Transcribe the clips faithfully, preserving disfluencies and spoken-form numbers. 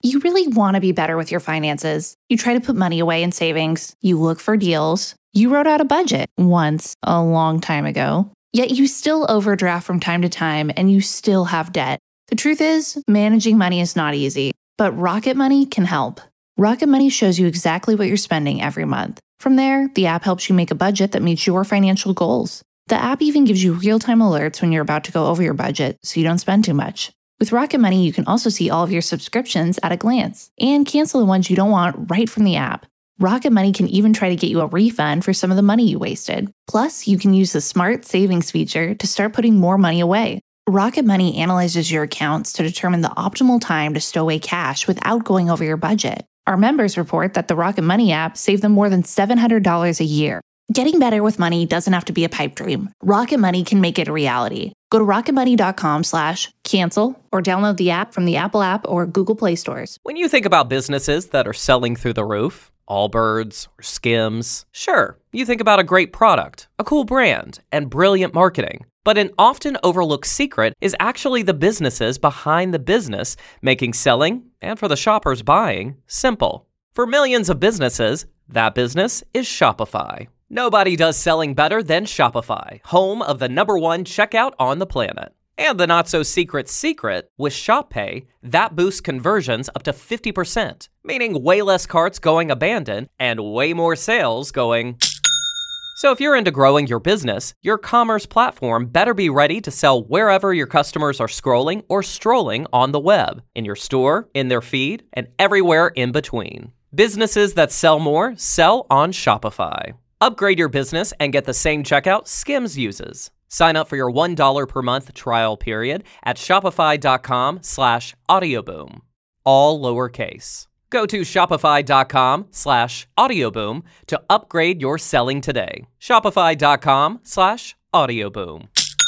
You really want to be better with your finances. You try to put money away in savings. You look for deals. You wrote out a budget once, a long time ago. Yet you still overdraft from time to time and you still have debt. The truth is, managing money is not easy, but Rocket Money can help. Rocket Money shows you exactly what you're spending every month. From there, the app helps you make a budget that meets your financial goals. The app even gives you real-time alerts when you're about to go over your budget so you don't spend too much. With Rocket Money, you can also see all of your subscriptions at a glance and cancel the ones you don't want right from the app. Rocket Money can even try to get you a refund for some of the money you wasted. Plus, you can use the Smart Savings feature to start putting more money away. Rocket Money analyzes your accounts to determine the optimal time to stow away cash without going over your budget. Our members report that the Rocket Money app saved them more than seven hundred dollars a year. Getting better with money doesn't have to be a pipe dream. Rocket Money can make it a reality. Go to rocketmoney.com slash cancel or download the app from the Apple app or Google Play stores. When you think about businesses that are selling through the roof, Allbirds or Skims, sure, you think about a great product, a cool brand, and brilliant marketing. But an often overlooked secret is actually the businesses behind the business, making selling, and for the shoppers buying, simple. For millions of businesses, that business is Shopify. Nobody does selling better than Shopify, home of the number one checkout on the planet. And the not-so-secret secret, with ShopPay, that boosts conversions up to fifty percent, meaning way less carts going abandoned and way more sales going... So if you're into growing your business, your commerce platform better be ready to sell wherever your customers are scrolling or strolling on the web, in your store, in their feed, and everywhere in between. Businesses that sell more sell on Shopify. Upgrade your business and get the same checkout Skims uses. Sign up for your one dollar per month trial period at shopify.com slash audioboom. All lowercase. Go to shopify.com slash audioboom to upgrade your selling today. Shopify.com slash audioboom.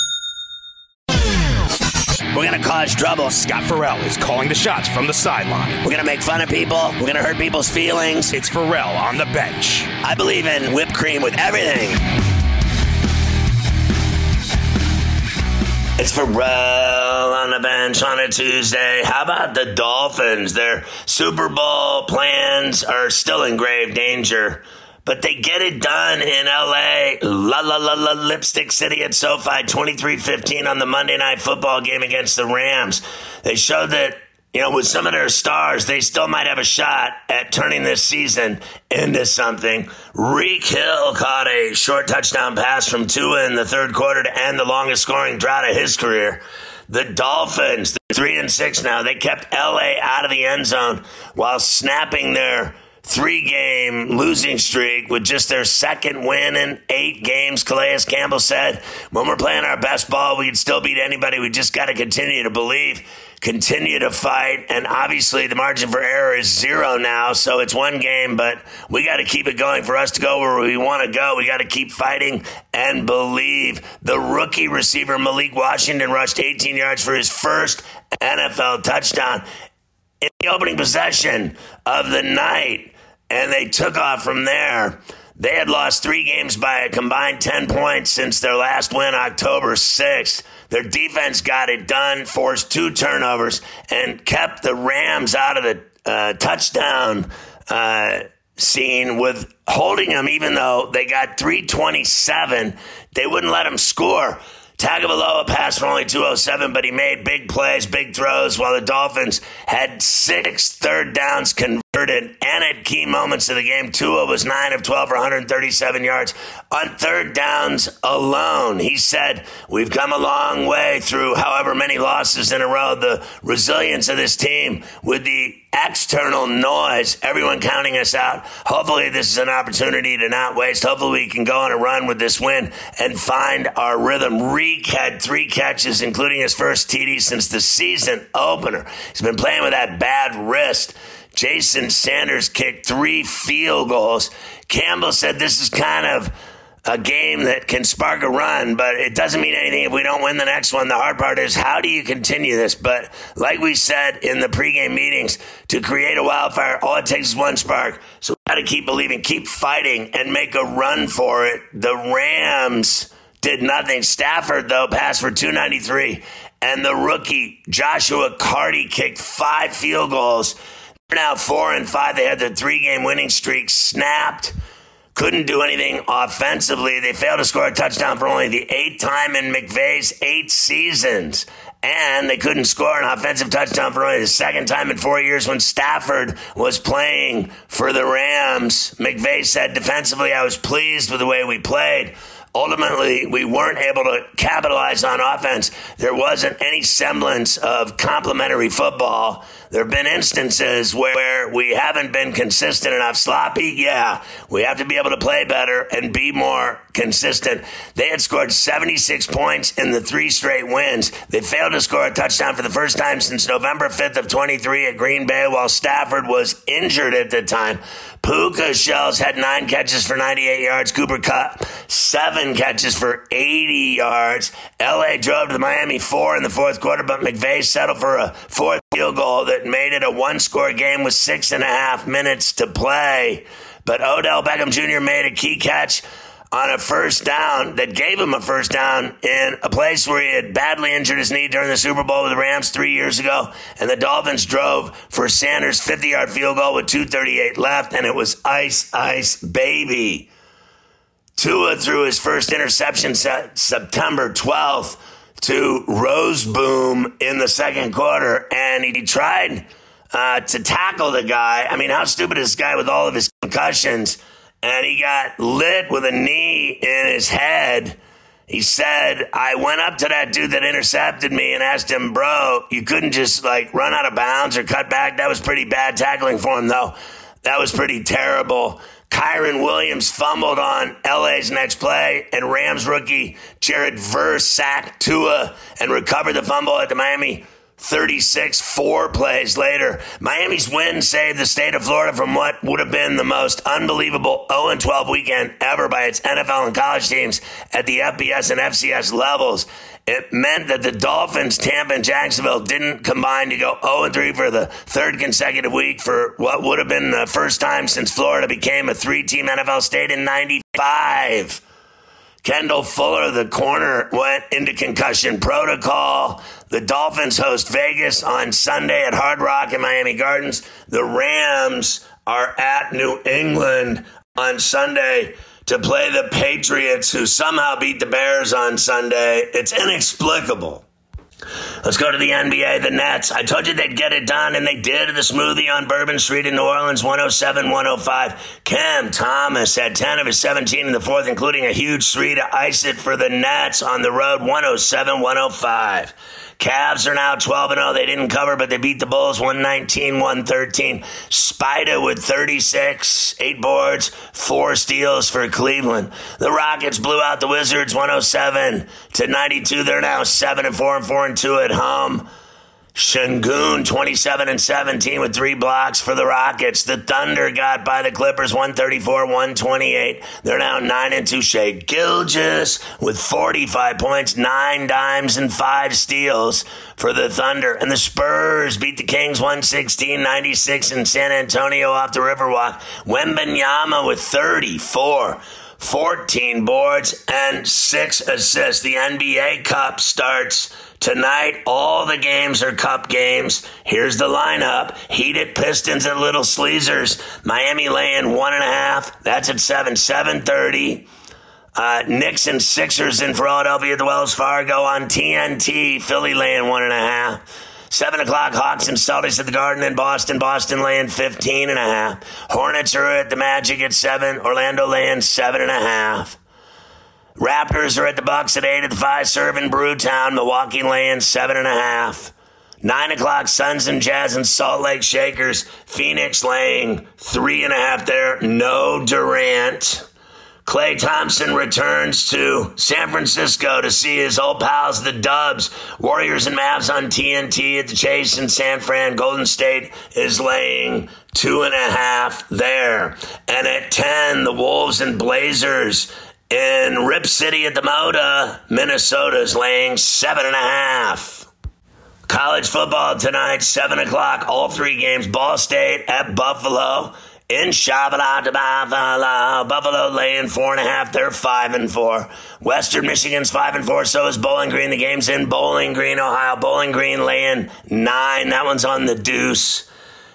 We're going to cause trouble. Scott Farrell is calling the shots from the sideline. We're going to make fun of people. We're going to hurt people's feelings. It's Farrell on the bench. I believe in whipped cream with everything. It's Farrell on the bench on a Tuesday. How about the Dolphins? Their Super Bowl plans are still in grave danger, but they get it done in L A. La la la la Lipstick City at SoFi, twenty-three fifteen on the Monday Night Football game against the Rams. They showed that, you know, with some of their stars, they still might have a shot at turning this season into something. Reek Hill caught a short touchdown pass from Tua in the third quarter to end the longest scoring drought of his career. The Dolphins, they're three and six now. They kept L A out of the end zone while snapping their three-game losing streak with just their second win in eight games. Calais Campbell said, when we're playing our best ball, we can still beat anybody. We just got to continue to believe, continue to fight, and obviously the margin for error is zero now, so it's one game, but we got to keep it going. For us to go where we want to go, we got to keep fighting and believe. The rookie receiver Malik Washington rushed eighteen yards for his first N F L touchdown in the opening possession of the night, and they took off from there. They had lost three games by a combined ten points since their last win October sixth. Their defense got it done, forced two turnovers, and kept the Rams out of the uh, touchdown uh, scene with holding them, even though they got three twenty-seven. They wouldn't let them score. Tagovailoa passed for only two oh seven, but he made big plays, big throws, while the Dolphins had six third downs converted and at key moments of the game. Tua was nine of twelve for one hundred thirty-seven yards on third downs alone. He said, we've come a long way through however many losses in a row. The resilience of this team with the external noise, everyone counting us out. Hopefully this is an opportunity to not waste. Hopefully we can go on a run with this win and find our rhythm. Reek had three catches, including his first T D since the season opener. He's been playing with that bad wrist. Jason Sanders kicked three field goals. Campbell said this is kind of a game that can spark a run, but it doesn't mean anything if we don't win the next one. The hard part is, how do you continue this? But like we said in the pregame meetings, to create a wildfire, all it takes is one spark. So we got to keep believing, keep fighting, and make a run for it. The Rams did nothing. Stafford, though, passed for two ninety-three, and the rookie Joshua Carty kicked five field goals. now four and five. They had their three-game winning streak snapped. Couldn't do anything offensively. They failed to score a touchdown for only the eighth time in McVay's eight seasons. And they couldn't score an offensive touchdown for only the second time in four years when Stafford was playing for the Rams. McVay said, defensively, I was pleased with the way we played. Ultimately, we weren't able to capitalize on offense. There wasn't any semblance of complimentary football. There have been instances where we haven't been consistent enough. Sloppy, yeah. We have to be able to play better and be more consistent. They had scored seventy-six points in the three straight wins. They failed to score a touchdown for the first time since November fifth of twenty-three at Green Bay while Stafford was injured at the time. Puka Shells had nine catches for ninety-eight yards. Cooper Kupp, seven catches for eighty yards. L A drove to the Miami four in the fourth quarter, but McVay settled for a fourth field goal that made it a one-score game with six and a half minutes to play. But Odell Beckham Junior made a key catch on a first down that gave him a first down in a place where he had badly injured his knee during the Super Bowl with the Rams three years ago. And the Dolphins drove for Sanders' fifty-yard field goal with two thirty-eight left, and it was ice, ice, baby. Tua threw his first interception set September twelfth to Roseboom in the second quarter, and he tried uh, to tackle the guy. I mean, how stupid is this guy with all of his concussions? And he got lit with a knee in his head. He said, I went up to that dude that intercepted me and asked him, bro, you couldn't just like run out of bounds or cut back. That was pretty bad tackling for him, though. That was pretty terrible. Kyron Williams fumbled on L A's next play, and Rams rookie Jared Verse sacked Tua and recovered the fumble at the Miami thirty-six, four plays later. Miami's win saved the state of Florida from what would have been the most unbelievable oh and twelve weekend ever by its N F L and college teams at the F B S and F C S levels. It meant that the Dolphins, Tampa, and Jacksonville didn't combine to go oh and three for the third consecutive week for what would have been the first time since Florida became a three-team N F L state in ninety-five. Kendall Fuller, the corner, went into concussion protocol. The Dolphins host Vegas on Sunday at Hard Rock and Miami Gardens. The Rams are at New England on Sunday to play the Patriots, who somehow beat the Bears on Sunday. It's inexplicable. Let's go to the N B A, the Nets. I told you they'd get it done, and they did at the Smoothie on Bourbon Street in New Orleans, one oh seven one oh five. Cam Thomas had ten of his seventeen in the fourth, including a huge three to ice it for the Nets on the road, one oh seven one oh five. Cavs are now twelve and oh. They didn't cover, but they beat the Bulls one nineteen one thirteen. Spida with thirty-six, eight boards, four steals for Cleveland. The Rockets blew out the Wizards one oh seven to ninety-two. They're now seven and four and four and two at home. Şengün twenty-seven and seventeen with three blocks for the Rockets. The Thunder got by the Clippers one thirty-four one twenty-eight. They're now nine and two. Shai Gilgeous with forty-five points, nine dimes, and five steals for the Thunder. And the Spurs beat the Kings one sixteen ninety-six in San Antonio off the Riverwalk. Wembanyama with thirty-four. fourteen boards and six assists. The N B A Cup starts tonight. All the games are Cup games. Here's the lineup. Heat at Pistons at Little Sleezers. Miami laying one and a half. That's at seven. seven thirty. Uh, Knicks and Sixers in Philadelphia at the Wells Fargo on T N T. Philly laying one and a half. Seven o'clock, Hawks and Celtics at the Garden in Boston. Boston laying fifteen and a half. Hornets are at the Magic at seven. Orlando laying seven and a half. Raptors are at the Bucks at eight at the Fiserv in Brewtown. Milwaukee laying seven and a half. Nine o'clock, Suns and Jazz and Salt Lake Shakers. Phoenix laying three and a half there. No Durant. Klay Thompson returns to San Francisco to see his old pals, the Dubs. Warriors and Mavs on T N T at the Chase in San Fran. Golden State is laying two and a half there. And at ten, the Wolves and Blazers in Rip City at the Moda. Minnesota's laying seven and a half. College football tonight, seven o'clock, all three games. Ball State at Buffalo. In Shavala to Buffalo. Buffalo laying four and a half. They're five and four. Western Michigan's five and four. So is Bowling Green. The game's in Bowling Green, Ohio. Bowling Green laying nine. That one's on the deuce.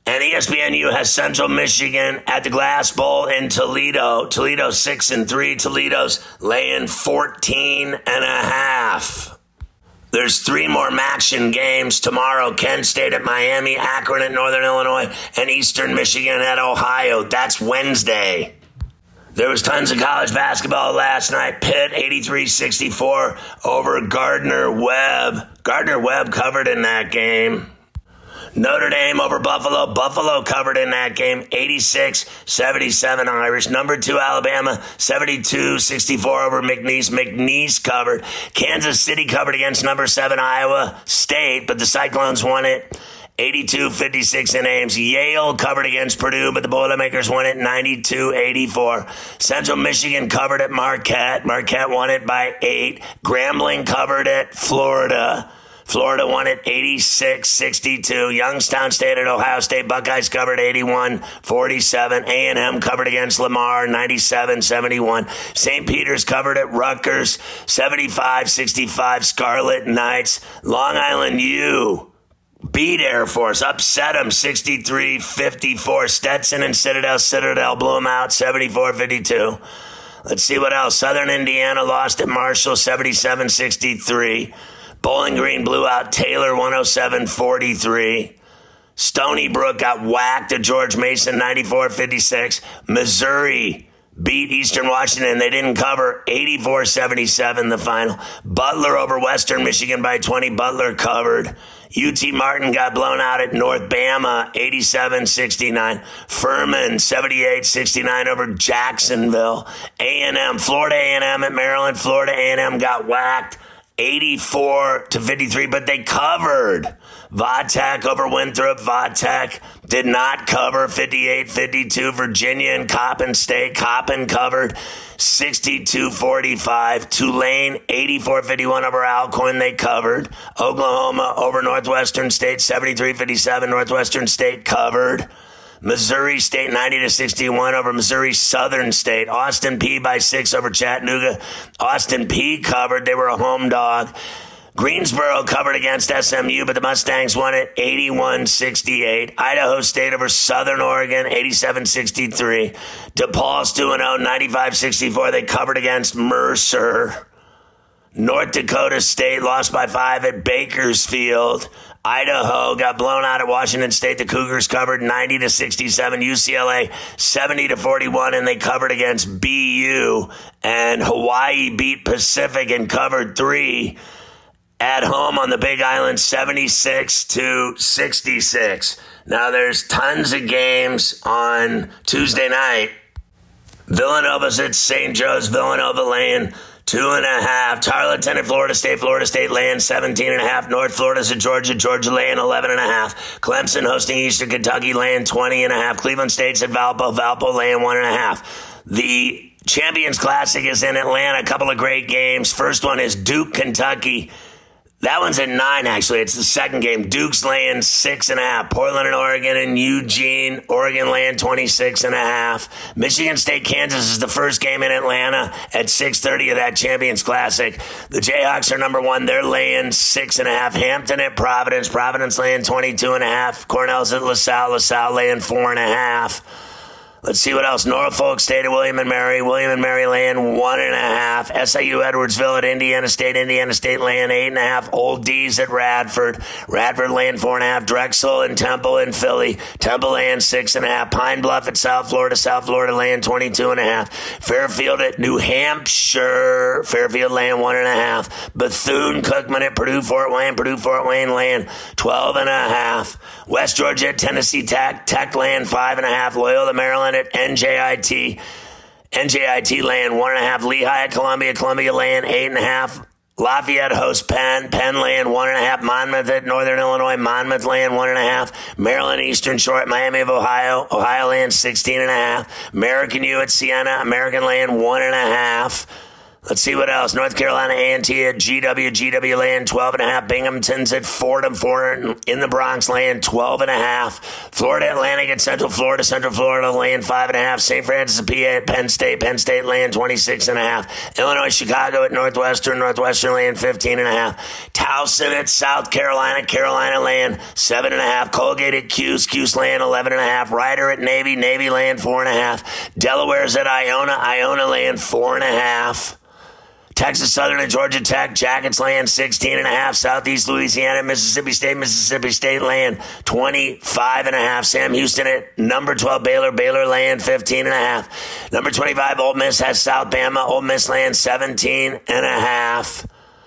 And E S P N U has Central Michigan at the Glass Bowl in Toledo. Toledo six and three. Toledo's laying fourteen and a half. There's three more MACtion games tomorrow. Kent State at Miami, Akron at Northern Illinois, and Eastern Michigan at Ohio. That's Wednesday. There was tons of college basketball last night. Pitt eighty-three sixty-four over Gardner-Webb. Gardner-Webb covered in that game. Notre Dame over Buffalo. Buffalo covered in that game, eighty-six seventy-seven Irish. Number two, Alabama, seventy-two sixty-four over McNeese. McNeese covered. Kansas City covered against number seven, Iowa State, but the Cyclones won it, eighty-two fifty-six in Ames. Yale covered against Purdue, but the Boilermakers won it, ninety-two eighty-four. Central Michigan covered at Marquette. Marquette won it by eight. Grambling covered at Florida. Florida won it eighty-six sixty-two. Youngstown State at Ohio State. Buckeyes covered eighty-one forty-seven. A and M covered against Lamar ninety-seven seventy-one. Saint Peter's covered at Rutgers seventy-five sixty-five. Scarlet Knights. Long Island U beat Air Force, upset them sixty-three fifty-four. Stetson and Citadel. Citadel blew them out seventy-four fifty-two. Let's see what else. Southern Indiana lost at Marshall seventy-seven sixty-three. Bowling Green blew out Taylor one oh seven forty-three. Stony Brook got whacked at George Mason ninety-four fifty-six. Missouri beat Eastern Washington. They didn't cover, eighty-four seventy-seven the final. Butler over Western Michigan by twenty. Butler covered. U T Martin got blown out at North Bama, eighty-seven sixty-nine. Furman, seventy-eight sixty-nine over Jacksonville. A and M, Florida A and M at Maryland. Florida A and M got whacked, eighty-four to fifty-three, but they covered. Vatech over Winthrop. Vatech did not cover, fifty-eight fifty-two. Virginia and Coppin State. Coppin covered, sixty-two forty-five. Tulane, eighty-four fifty-one over Alcorn. They covered. Oklahoma over Northwestern State, seventy-three fifty-seven. Northwestern State covered. Missouri State ninety to sixty-one over Missouri Southern State. Austin Peay by six over Chattanooga. Austin Peay covered. They were a home dog. Greensboro covered against S M U, but the Mustangs won it eighty-one sixty-eight. Idaho State over Southern Oregon, eighty-seven sixty-three. DePaul's two and oh, ninety-five sixty-four. They covered against Mercer. North Dakota State lost by five at Bakersfield. Idaho got blown out at Washington State. The Cougars covered ninety to sixty-seven. U C L A seventy to forty-one, and they covered against B U. And Hawaii beat Pacific and covered three at home on the Big Island, seventy-six to sixty-six. Now there's tons of games on Tuesday night. Villanova's at Saint Joe's. Villanova laying two and a half. Tarleton at Florida State. Florida State laying seventeen and a half. North Florida's at Georgia. Georgia laying eleven and a half. Clemson hosting Eastern Kentucky laying twenty and a half. Cleveland State's at Valpo. Valpo laying one and a half. The Champions Classic is in Atlanta. A couple of great games. First one is Duke, Kentucky. That one's at nine, actually. It's the second game. Duke's laying six and a half. Portland and Oregon and Eugene. Oregon laying twenty-six and a half. Michigan State, Kansas is the first game in Atlanta at six thirty of that Champions Classic. The Jayhawks are number one. They're laying six and a half. Hampton at Providence. Providence laying twenty-two and a half. Cornell's at LaSalle. LaSalle laying four and a half. Let's see what else. Norfolk State at William and Mary. William and Mary laying one and a half. S I U Edwardsville at Indiana State. Indiana State laying eight and a half. Old D's at Radford. Radford laying four and a half. Drexel and Temple in Philly. Temple laying six and a half. Pine Bluff at South Florida. South Florida laying twenty-two and a half. Fairfield at New Hampshire. Fairfield laying one and a half. Bethune Cookman at Purdue Fort Wayne. Purdue Fort Wayne laying twelve and a half. West Georgia at Tennessee Tech. Tech laying five and a half. Loyola Maryland at N J I T. N J I T laying one and a half. Lehigh at Columbia. Columbia laying eight and a half. Lafayette hosts Penn. Penn laying one and a half. Monmouth at Northern Illinois. Monmouth laying one and a half. Maryland Eastern Shore at Miami of Ohio. Ohio laying sixteen and a half. American U at Siena. American laying one and a half. Let's see what else. North Carolina A and T at G W. G W laying twelve and a half. Binghamton's at Fordham. Fordham in the Bronx laying twelve and a half. Florida Atlantic at Central Florida. Central Florida laying five and a half. Saint Francis of P A at Penn State. Penn State laying twenty-six and a half. Illinois Chicago at Northwestern. Northwestern laying fifteen and a half. Towson at South Carolina. Carolina laying seven and a half. Colgate at Cuse. Cuse laying eleven and a half. Ryder at Navy. Navy laying four and a half. Delaware's at Iona. Iona laying four and a half. Texas Southern and Georgia Tech, Jackets laying sixteen and a half. Southeast Louisiana, Mississippi State, Mississippi State laying twenty-five and a half. Sam Houston at number twelve, Baylor, Baylor laying fifteen and a half. Number twenty-five, Ole Miss has South Bama, Ole Miss laying seventeen and a half.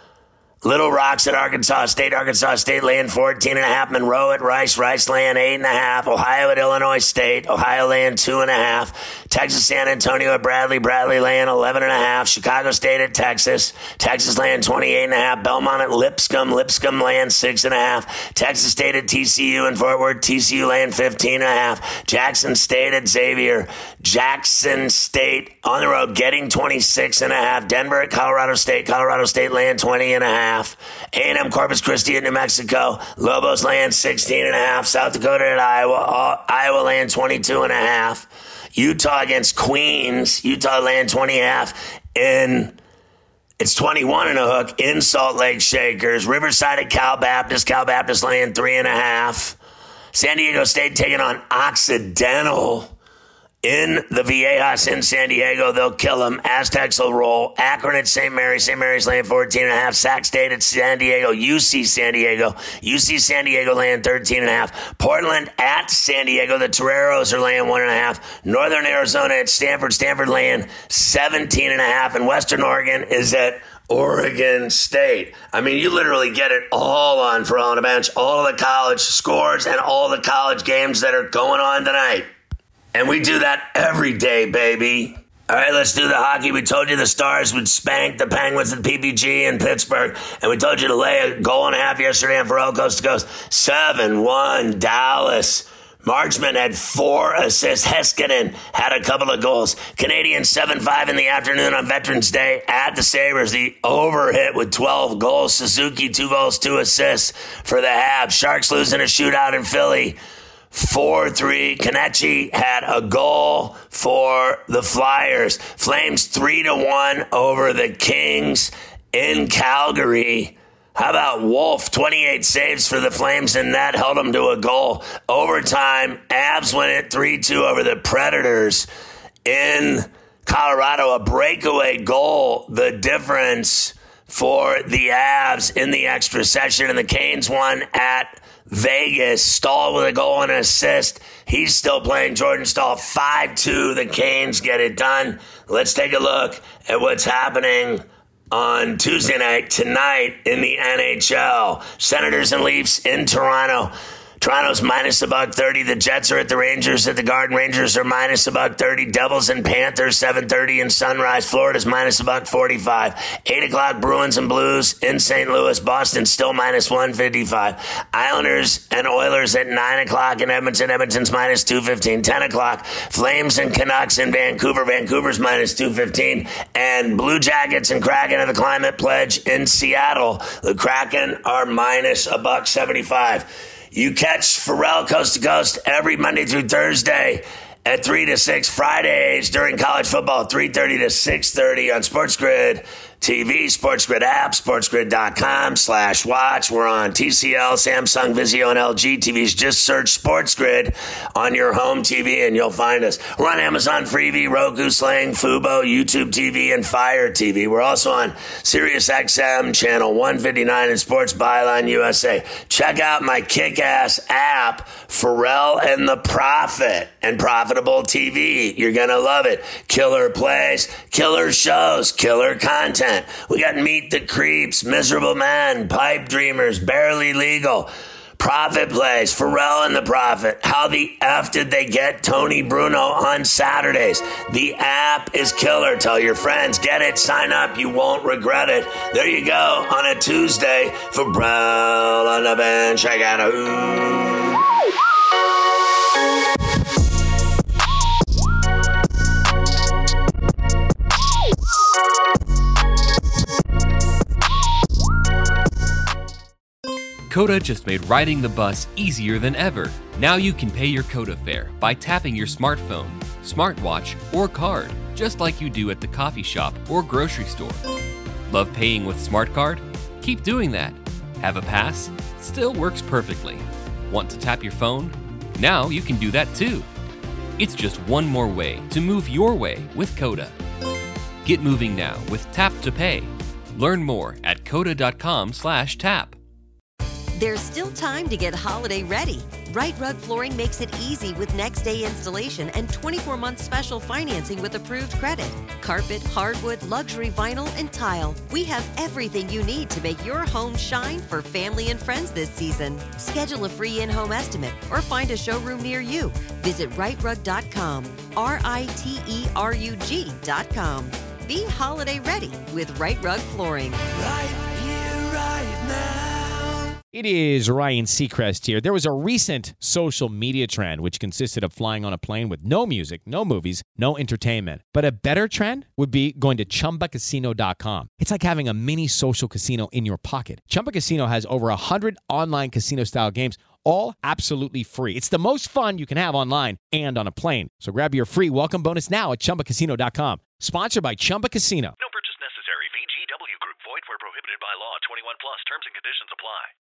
Little Rocks at Arkansas State, Arkansas State laying fourteen and a half. Monroe at Rice, Rice laying eight and a half. Ohio at Illinois State, Ohio laying two and a half. Texas San Antonio at Bradley, Bradley laying eleven and a half. Chicago State at Texas, Texas laying twenty-eight and a half. Belmont at Lipscomb, Lipscomb laying six and a half. Texas State at T C U in Fort Worth, T C U laying fifteen and a half. Jackson State at Xavier, Jackson State on the road getting twenty-six and a half. Denver at Colorado State, Colorado State laying twenty and a half. A and M Corpus Christi at New Mexico, Lobos laying sixteen and a half. South Dakota at Iowa, Iowa laying twenty-two and a half. Utah against Queens, Utah laying twenty and a half. In it's twenty-one and a hook in Salt Lake Shakers. Riverside at Cal Baptist, Cal Baptist laying three and a half. San Diego State taking on Occidental in the Viejas in San Diego. They'll kill them. Aztecs will roll. Akron at Saint Mary's. Saint Mary's laying fourteen and a half. Sac State at San Diego. U C San Diego. U C San Diego laying thirteen and a half. Portland at San Diego. The Toreros are laying one and a half. Northern Arizona at Stanford. Stanford laying seventeen and a half. And Western Oregon is at Oregon State. I mean, you literally get it all on For All on the Bench. All of the college scores and all the college games that are going on tonight. And we do that every day, baby. All right, let's do the hockey. We told you the Stars would spank the Penguins at P P G in Pittsburgh. And we told you to lay a goal and a half yesterday on For All Coast to Coast. seven one Dallas. Marchman had four assists. Heiskanen had a couple of goals. Canadians seven five in the afternoon on Veterans Day at the Sabres. The over hit with twelve goals. Suzuki, two goals, two assists for the Habs. Sharks losing a shootout in Philly. four three. Kenichi had a goal for the Flyers. Flames three to one over the Kings in Calgary. How about Wolf? twenty-eight saves for the Flames, and that held them to a goal. Overtime, Avs win it three two over the Predators in Colorado. A breakaway goal, the difference for the Avs in the extra session, and the Canes won at Vegas. Stahl with a goal and an assist. He's still playing. Jordan Stahl, five two. The Canes get it done. Let's take a look at what's happening on Tuesday night, tonight in the N H L. Senators and Leafs in Toronto. Toronto's minus a buck thirty. The Jets are at the Rangers at the Garden. Rangers are minus a buck thirty. Devils and Panthers seven thirty in Sunrise. Florida's minus a buck forty-five. Eight o'clock Bruins and Blues in Saint Louis. Boston still minus one fifty-five. Islanders and Oilers at nine o'clock in Edmonton. Edmonton's minus two fifteen. Ten o'clock Flames and Canucks in Vancouver. Vancouver's minus two fifteen. And Blue Jackets and Kraken at the Climate Pledge in Seattle. The Kraken are minus a buck seventy-five. You catch Pharrell Coast to Coast every Monday through Thursday at three to six. Fridays during college football, three thirty to six thirty on Sports Grid T V, Sports Grid app, sportsgrid.com slash watch. We're on T C L, Samsung, Vizio, and L G T Vs. Just search Sports Grid on your home T V and you'll find us. We're on Amazon Freevee, Roku, Sling, Fubo, YouTube T V, and Fire T V. We're also on Sirius X M, channel one fifty-nine, and Sports Byline U S A. Check out my kick-ass app, Pharrell and the Prophet, and Profitable T V. You're going to love it. Killer plays, killer shows, killer content. We got Meet the Creeps, Miserable Men, Pipe Dreamers, Barely Legal, Prophet Plays, Pharrell and the Prophet. How the F did they get Tony Bruno on Saturdays? The app is killer. Tell your friends. Get it. Sign up. You won't regret it. There you go on a Tuesday for Pharrell on the Bench. I got a... Coda just made riding the bus easier than ever. Now you can pay your Coda fare by tapping your smartphone, smartwatch, or card, just like you do at the coffee shop or grocery store. Love paying with Smart Card? Keep doing that. Have a pass? It still works perfectly. Want to tap your phone? Now you can do that too. It's just one more way to move your way with Coda. Get moving now with Tap to Pay. Learn more at coda.com slash tap. There's still time to get holiday ready. Right Rug Flooring makes it easy with next day installation and twenty-four month special financing with approved credit. Carpet, hardwood, luxury vinyl, and tile. We have everything you need to make your home shine for family and friends this season. Schedule a free in-home estimate or find a showroom near you. Visit right rug dot com, R I T E R U G dot com. Be holiday ready with Right Rug Flooring. Right here, right now. It is Ryan Seacrest here. There was a recent social media trend which consisted of flying on a plane with no music, no movies, no entertainment. But a better trend would be going to chumba casino dot com. It's like having a mini social casino in your pocket. Chumba Casino has over one hundred online casino-style games, all absolutely free. It's the most fun you can have online and on a plane. So grab your free welcome bonus now at chumba casino dot com. Sponsored by Chumba Casino. No purchase necessary. V G W Group. Void where prohibited by law. twenty-one plus. Terms and conditions apply.